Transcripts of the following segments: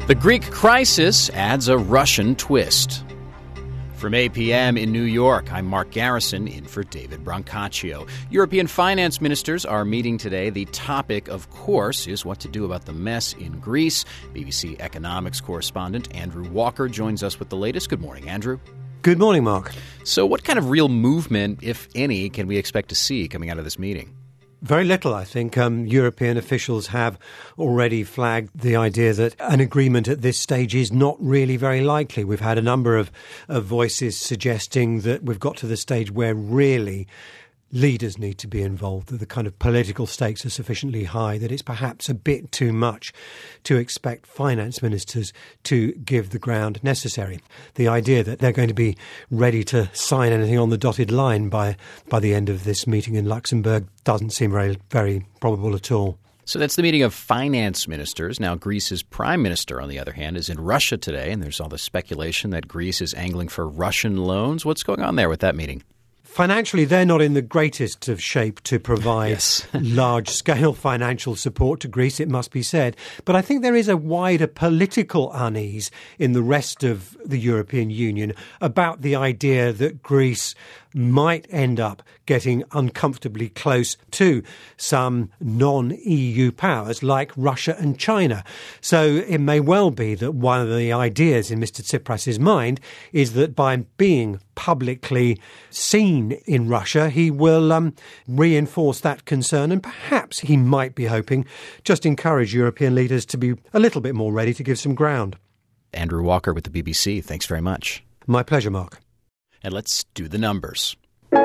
The Greek crisis adds a Russian twist. From APM in New York, I'm Mark Garrison, in for David Brancaccio. European finance ministers are meeting today. The topic, of course, is what to do about the mess in Greece. BBC economics correspondent Andrew Walker joins us with the latest. Good morning, Andrew. Good morning, Mark. So what kind of real movement, if any, can we expect to see coming out of this meeting? Very little, I think. European officials have already flagged the idea that an agreement at this stage is not really very likely. We've had a number of voices suggesting that we've got to the stage where really leaders need to be involved, that the kind of political stakes are sufficiently high that it's perhaps a bit too much to expect finance ministers to give the ground necessary. The idea that they're going to be ready to sign anything on the dotted line by the end of this meeting in Luxembourg doesn't seem very probable at all. So that's the meeting of finance ministers. Now, Greece's prime minister, on the other hand, is in Russia today, and there's all the speculation that Greece is angling for Russian loans. What's going on there with that meeting? Financially, they're not in the greatest of shape to provide large-scale financial support to Greece, it must be said. But I think there is a wider political unease in the rest of the European Union about the idea that Greece might end up getting uncomfortably close to some non-EU powers like Russia and China. So it may well be that one of the ideas in Mr. Tsipras's mind is that by being publicly seen in Russia, he will reinforce that concern, and perhaps he might be hoping just encourage European leaders to be a little bit more ready to give some ground. Andrew Walker with the BBC. Thanks very much. My pleasure, Mark. And let's do the numbers.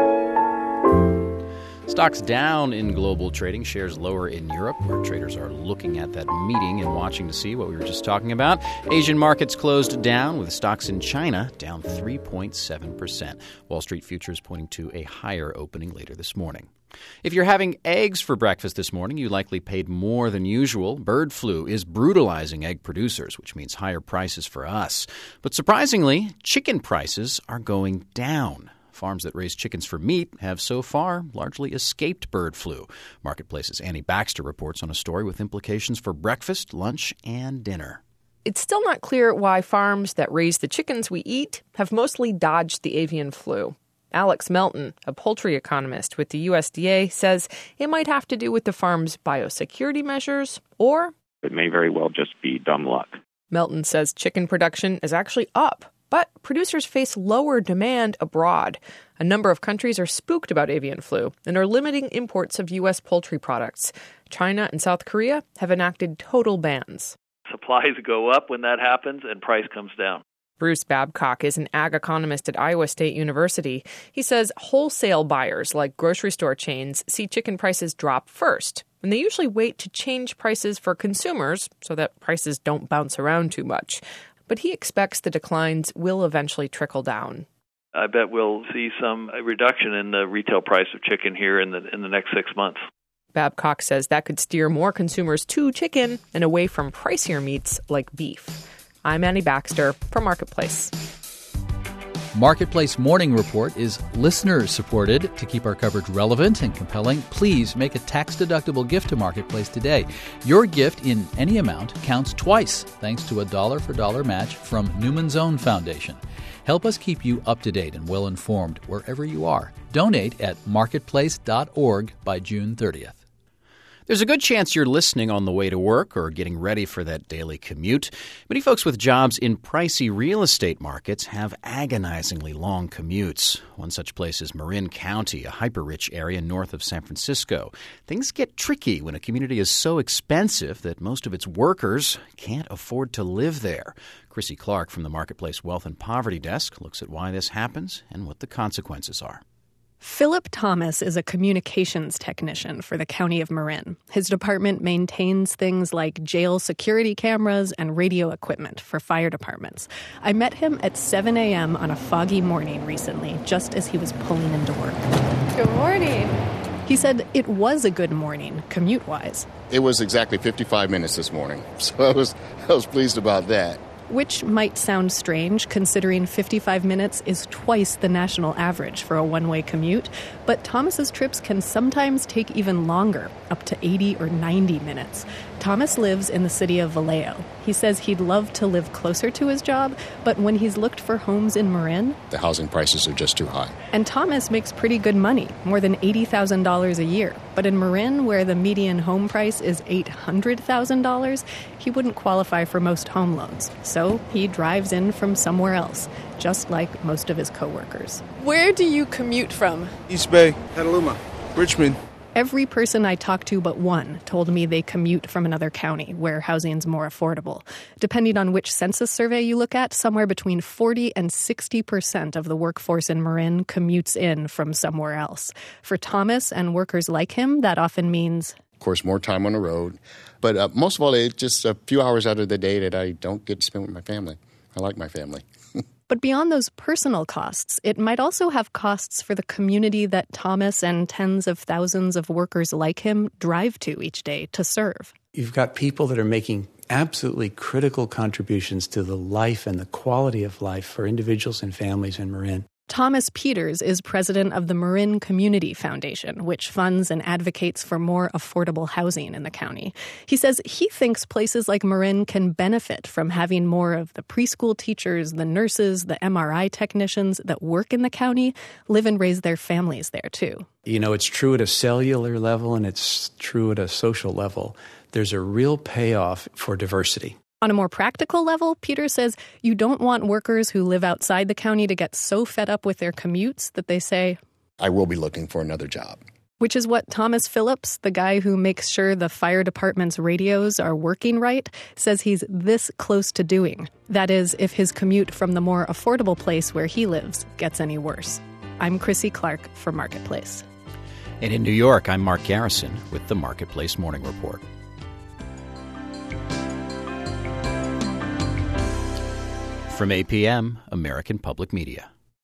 Stocks down in global trading, shares lower in Europe, where traders are looking at that meeting and watching to see what we were just talking about. Asian markets closed down, with stocks in China down 3.7%. Wall Street futures pointing to a higher opening later this morning. If you're having eggs for breakfast this morning, you likely paid more than usual. Bird flu is brutalizing egg producers, which means higher prices for us. But surprisingly, chicken prices are going down. Farms that raise chickens for meat have so far largely escaped bird flu. Marketplace's Annie Baxter reports on a story with implications for breakfast, lunch, and dinner. It's still not clear why farms that raise the chickens we eat have mostly dodged the avian flu. Alex Melton, a poultry economist with the USDA, says it might have to do with the farm's biosecurity measures, or it may very well just be dumb luck. Melton says chicken production is actually up, but producers face lower demand abroad. A number of countries are spooked about avian flu and are limiting imports of U.S. poultry products. China and South Korea have enacted total bans. Supplies go up when that happens and price comes down. Bruce Babcock is an ag economist at Iowa State University. He says wholesale buyers like grocery store chains see chicken prices drop first, and they usually wait to change prices for consumers so that prices don't bounce around too much. But he expects the declines will eventually trickle down. I bet we'll see some reduction in the retail price of chicken here in the next 6 months. Babcock says that could steer more consumers to chicken and away from pricier meats like beef. I'm Annie Baxter for Marketplace. Marketplace Morning Report is listener-supported. To keep our coverage relevant and compelling, please make a tax-deductible gift to Marketplace today. Your gift in any amount counts twice, thanks to a dollar-for-dollar match from Newman's Own Foundation. Help us keep you up-to-date and well-informed wherever you are. Donate at marketplace.org by June 30th. There's a good chance you're listening on the way to work or getting ready for that daily commute. Many folks with jobs in pricey real estate markets have agonizingly long commutes. One such place is Marin County, a hyper-rich area north of San Francisco. Things get tricky when a community is so expensive that most of its workers can't afford to live there. Chrissy Clark from the Marketplace Wealth and Poverty Desk looks at why this happens and what the consequences are. Philip Thomas is a communications technician for the County of Marin. His department maintains things like jail security cameras and radio equipment for fire departments. I met him at 7 a.m. on a foggy morning recently, just as he was pulling into work. Good morning. He said it was a good morning, commute-wise. It was exactly 55 minutes this morning, so I was pleased about that. Which might sound strange, considering 55 minutes is twice the national average for a one-way commute. But Thomas's trips can sometimes take even longer, up to 80 or 90 minutes. Thomas lives in the city of Vallejo. He says he'd love to live closer to his job, but when he's looked for homes in Marin, The housing prices are just too high. and Thomas makes pretty good money, more than $80,000 a year. But in Marin, where the median home price is $800,000, he wouldn't qualify for most home loans. So he drives in from somewhere else, just like most of his coworkers. Where do you commute from? East Bay, Petaluma, Richmond. Every person I talked to but one told me they commute from another county where housing's more affordable. Depending on which census survey you look at, somewhere between 40 and 60% of the workforce in Marin commutes in from somewhere else. For Thomas and workers like him, that often means, Of course, more time on the road. But most of all, it's just a few hours out of the day that I don't get to spend with my family. I like my family. But beyond those personal costs, it might also have costs for the community that Thomas and tens of thousands of workers like him drive to each day to serve. You've got people that are making absolutely critical contributions to the life and the quality of life for individuals and families in Marin. Thomas Peters is president of the Marin Community Foundation, which funds and advocates for more affordable housing in the county. He says he thinks places like Marin can benefit from having more of the preschool teachers, the nurses, the MRI technicians that work in the county live and raise their families there, too. You know, it's true at a cellular level and it's true at a social level. There's a real payoff for diversity. On a more practical level, Peter says you don't want workers who live outside the county to get so fed up with their commutes that they say, I will be looking for another job. Which is what Thomas Phillips, the guy who makes sure the fire department's radios are working right, says he's this close to doing. That is, if his commute from the more affordable place where he lives gets any worse. I'm Chrissy Clark for Marketplace. And in New York, I'm Mark Garrison with the Marketplace Morning Report. From APM, American Public Media.